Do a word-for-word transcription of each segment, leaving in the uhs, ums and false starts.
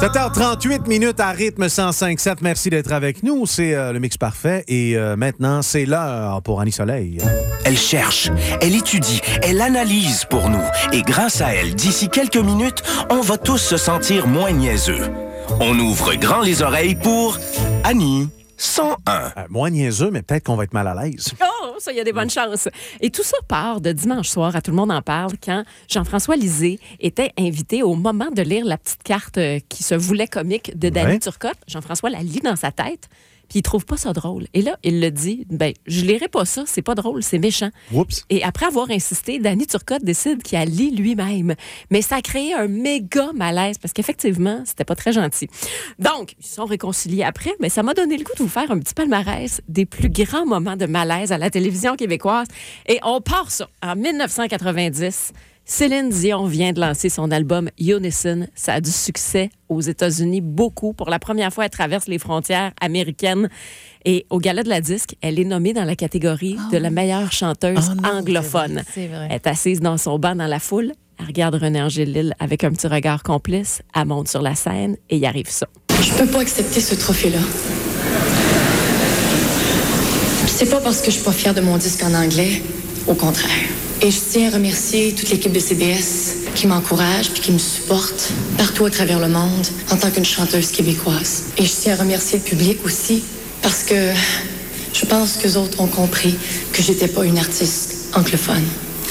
sept heures trente-huit minutes à rythme cent cinq sept. Merci d'être avec nous. C'est euh, le mix parfait. Et euh, maintenant, c'est l'heure pour Annie Soleil. Elle cherche, elle étudie, elle analyse pour nous. Et grâce à elle, d'ici quelques minutes, on va tous se sentir moins niaiseux. On ouvre grand les oreilles pour Annie cent un. Euh, moins niaiseux, mais peut-être qu'on va être mal à l'aise. Oh, ça, il y a des bonnes chances. Et tout ça part de dimanche soir, à Tout le monde en parle, quand Jean-François Lisée était invité au moment de lire la petite carte euh, qui se voulait comique de Danny Ouais. Turcotte. Jean-François la lit dans sa tête, puis il trouve pas ça drôle. Et là, il le dit, ben, je lirai pas ça, c'est pas drôle, c'est méchant. Oups. Et après avoir insisté, Danny Turcotte décide qu'il a lit lui-même. Mais ça a créé un méga malaise parce qu'effectivement, c'était pas très gentil. Donc, ils se sont réconciliés après, mais ça m'a donné le goût de vous faire un petit palmarès des plus grands moments de malaise à la télévision québécoise. Et on part ça. En dix-neuf cent quatre-vingt-dix, Céline Dion vient de lancer son album Unison. Ça a du succès aux États-Unis, beaucoup. Pour la première fois, elle traverse les frontières américaines. Et au Gala de la disque, elle est nommée dans la catégorie Oh. de la meilleure chanteuse Oh non, anglophone. c'est vrai, c'est vrai. Elle est assise dans son banc dans la foule. Elle regarde René Angélil avec un petit regard complice. Elle monte sur la scène et il arrive ça. Je peux pas accepter ce trophée-là. C'est pas parce que je suis pas fière de mon disque en anglais, au contraire. Et je tiens à remercier toute l'équipe de C B S qui m'encourage puis qui me supporte partout à travers le monde en tant qu'une chanteuse québécoise. Et je tiens à remercier le public aussi parce que je pense qu'eux autres ont compris que j'étais pas une artiste anglophone.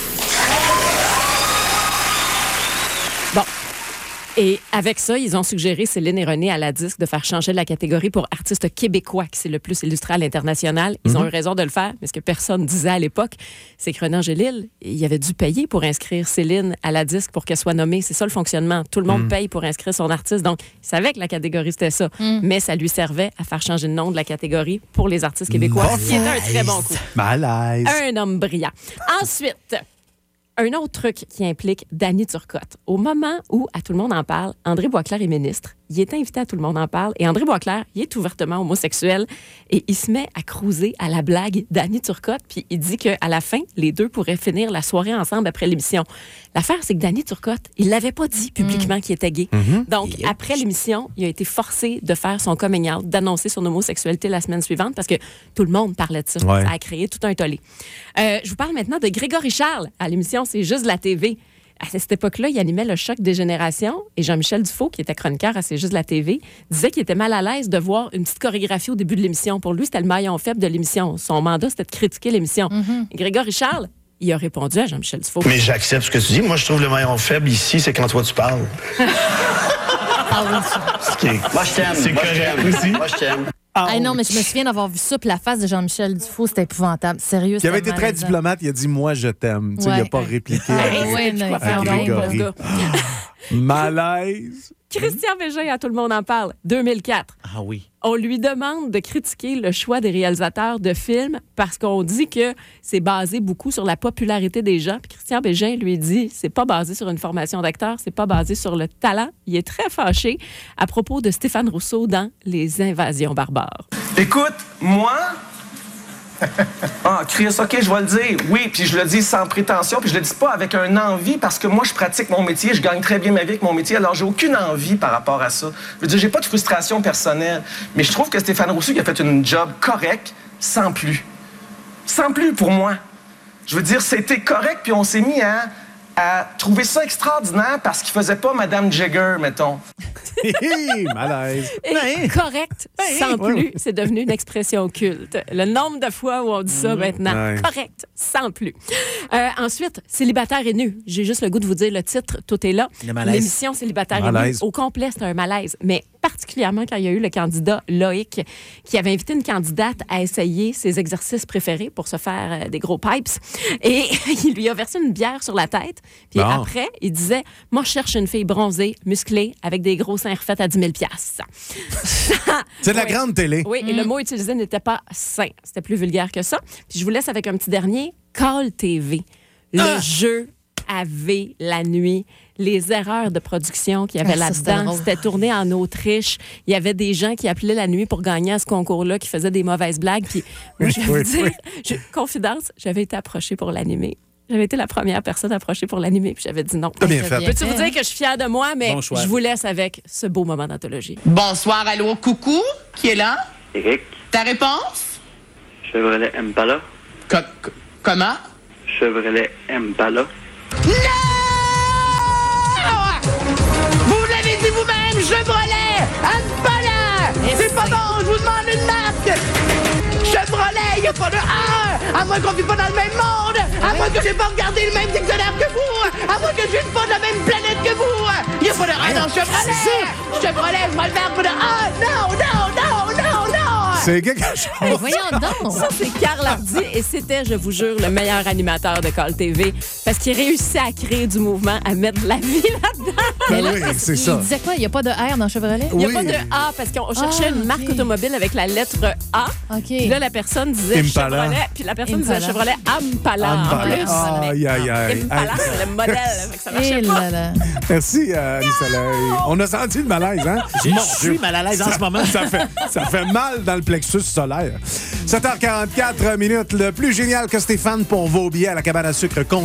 Bon. Et avec ça, ils ont suggéré, Céline et René, à la disque, de faire changer la catégorie pour artiste québécois, qui s'est le plus illustré à l'international. Ils mm-hmm. ont eu raison de le faire, mais ce que personne disait à l'époque, c'est que René Angélil, il avait dû payer pour inscrire Céline à la disque pour qu'elle soit nommée. C'est ça le fonctionnement. Tout le monde mm. paye pour inscrire son artiste. Donc, il savait que la catégorie, c'était ça. Mm. Mais ça lui servait à faire changer le nom de la catégorie pour les artistes québécois, ce qui était un très bon coup. Malaise. Un homme brillant. Ensuite... Un autre truc qui implique Danny Turcotte. Au moment où, à Tout le monde en parle, André Boisclair est ministre, il est invité à Tout le monde en parle, et André Boisclair, il est ouvertement homosexuel, et il se met à cruiser à la blague Danny Turcotte, puis il dit qu'à la fin, les deux pourraient finir la soirée ensemble après l'émission. L'affaire, c'est que Danny Turcotte, il l'avait pas dit publiquement mmh. qu'il était gay. Mmh. Donc, yep. après l'émission, il a été forcé de faire son coming out, d'annoncer son homosexualité la semaine suivante, parce que tout le monde parlait de ça. Ouais. Ça a créé tout un tollé. Euh, je vous parle maintenant de Grégory Charles à l'émission C'est juste de la T V. À cette époque-là, il animait le choc des générations et Jean-Michel Dufault, qui était chroniqueur à C'est juste de la T V, disait qu'il était mal à l'aise de voir une petite chorégraphie au début de l'émission. Pour lui, c'était le maillon faible de l'émission. Son mandat, c'était de critiquer l'émission. Mm-hmm. Grégory Charles, il a répondu à Jean-Michel Dufault. Mais j'accepte ce que tu dis. Moi, je trouve le maillon faible ici, c'est quand toi, tu parles. Okay. Moi, je t'aime. C'est Moi, correct je t'aime. aussi. Moi, je t'aime. Ah non, mais je me souviens d'avoir vu ça, puis la face de Jean-Michel Dufault, c'était épouvantable. Sérieux, Il avait été malaisant. très diplomate, il a dit « Moi, je t'aime ». Tu sais, Ouais. il n'a pas répliqué Ah, avec, ouais, non, avec Grégory. Malaise. Christian Bégin, à Tout le monde en parle, deux mille quatre. Ah oui. On lui demande de critiquer le choix des réalisateurs de films parce qu'on dit que c'est basé beaucoup sur la popularité des gens. Puis Christian Bégin lui dit c'est pas basé sur une formation d'acteur, c'est pas basé sur le talent. Il est très fâché à propos de Stéphane Rousseau dans Les Invasions barbares. Écoute, moi... Ah, Chris, OK, je vais le dire. Oui, puis je le dis sans prétention, puis je le dis pas avec un envie, parce que moi, je pratique mon métier, je gagne très bien ma vie avec mon métier, alors j'ai aucune envie par rapport à ça. Je veux dire, j'ai pas de frustration personnelle, mais je trouve que Stéphane Rousseau, il a fait une job correcte, sans plus. Sans plus, pour moi. Je veux dire, c'était correct, puis on s'est mis à, à trouver ça extraordinaire parce qu'il faisait pas Madame Jagger, mettons. Malaise. Et ben, correct, ben, sans plus, ouais. c'est devenu une expression culte. Le nombre de fois où on dit ça mmh, maintenant, ouais. correct, sans plus. Euh, ensuite, célibataire et nu. J'ai juste le goût de vous dire le titre, tout est là. L'émission Célibataire et nu, au complet, c'est un malaise. Mais particulièrement quand il y a eu le candidat Loïc qui avait invité une candidate à essayer ses exercices préférés pour se faire euh, des gros pipes. Et il lui a versé une bière sur la tête. Puis bon. après, il disait « Moi, je cherche une fille bronzée, musclée, avec des gros seins refaits à dix mille dollars. » C'est de la oui. grande télé. Oui, mmh. et le mot utilisé n'était pas « sain ». C'était plus vulgaire que ça. Puis je vous laisse avec un petit dernier. Call T V. Le ah! jeu avait la nuit. Les erreurs de production qu'il y avait ah, là-dedans. C'était tourné en Autriche. Il y avait des gens qui appelaient la nuit pour gagner à ce concours-là, qui faisaient des mauvaises blagues. Puis, moi, je vais oui, vous dire, oui. je, confidence, j'avais été approchée pour l'animer. J'avais été la première personne approchée pour l'animer, puis j'avais dit non. T'as bien fait. bien Peux-tu fait, vous dire hein? que je suis fière de moi, mais Bon choix. je vous laisse avec ce beau moment d'anthologie. Bonsoir, allô, coucou, qui est là? Eric, Ta réponse? Chevrolet Impala. Co- co- comment? Chevrolet Impala. Non! Vous l'avez dit vous-même, Chevrolet! Impala! C'est pas bon, je vous demande une marque! Chevrolet, il n'y a pas de A! À moins qu'on ne vit pas dans le même monde! À moins que j'ai pas regardé le même dictionnaire que vous! À moins que je ne pas de la même planète que vous! Il n'y a pas de A dans Chevrolet! Chevrolet, je vais le faire pour de A! Non, non, non, non, non! C'est quelque chose. Ben, voyons donc. Ça, c'est Carl Hardy et c'était, je vous jure, le meilleur animateur de Call T V parce qu'il réussit à créer du mouvement, à mettre de la vie là-dedans. Ben oui, c'est Il ça. disait quoi? Il n'y a pas de R dans Chevrolet? Il n'y a Oui. pas de A parce qu'on cherchait Ah, une marque ok. automobile avec la lettre A. OK. Puis là, la personne disait Impala. Chevrolet, puis la personne Impala. disait Chevrolet Impala. en Impala. plus. Aïe, aïe, aïe. Impala, c'est le modèle. Fait que ça marchait Eh pas. là là. Merci, euh, Annie Soleil. On a senti le malaise, hein? Mon Je suis Dieu. mal à l'aise en ce moment. Ça fait, ça fait mal dans le plexus solaire. sept heures quarante-quatre minutes. Le plus génial que Stéphane pour vos billets à la cabane à sucre.